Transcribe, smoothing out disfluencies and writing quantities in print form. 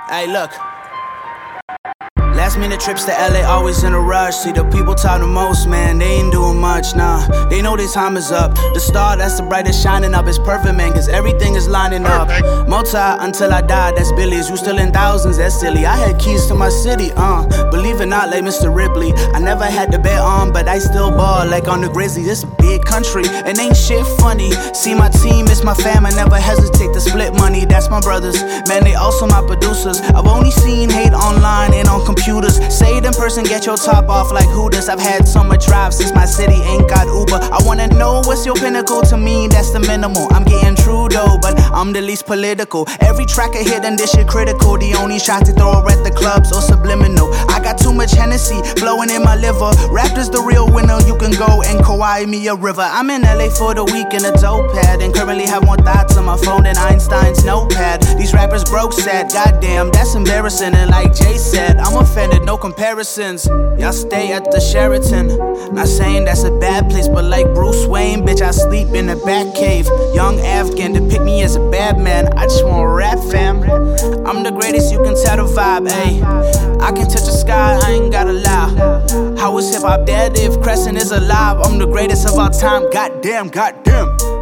Hey, look. Last minute trips to LA, always in a rush. See the people talk the most, man, they ain't doing much, nah. They know their time is up. The star that's the brightest shining up is perfect, man, cause everything is lining up. Multi until I die, that's Billy's. You still in thousands, that's silly. I had keys to my city, believe it or not, like Mr. Ripley. I never had to bet on, but I still ball like on the Grizzlies. It's a big country, and ain't shit funny. See my team, it's my fam, I never hesitate to split money. That's my brothers, man, they also my producers. I've only seen hate online and on computers. Say it in person, get your top off like Hooters. I've had so much drive since my city ain't got Uber. I wanna know what's your pinnacle, to me that's the minimal. I'm getting true though, but I'm the least political. Every track I hit and this shit critical. The only shot to throw are at the clubs or subliminal. I got too much Hennessy flowing in my liver. Rap is the real winner, you can go and Kawhi me a river. I'm in LA for the week in a dope pad, and currently have more thoughts on my phone than Einstein's notepad. These rappers broke sad, goddamn, that's embarrassing. And like Jay said, I'm offended, no comparisons. Y'all stay at the Sheraton. Not saying that's a bad place, but like Bruce Wayne, bitch, I sleep in the back cave. Young Afghan to pick me as a bad man. I just wanna rap, fam. I'm the greatest, you can tell the vibe, ayy. I can touch the sky, I ain't gotta lie. How is hip hop dead if Crescent is alive? I'm the greatest of all time, goddamn, goddamn.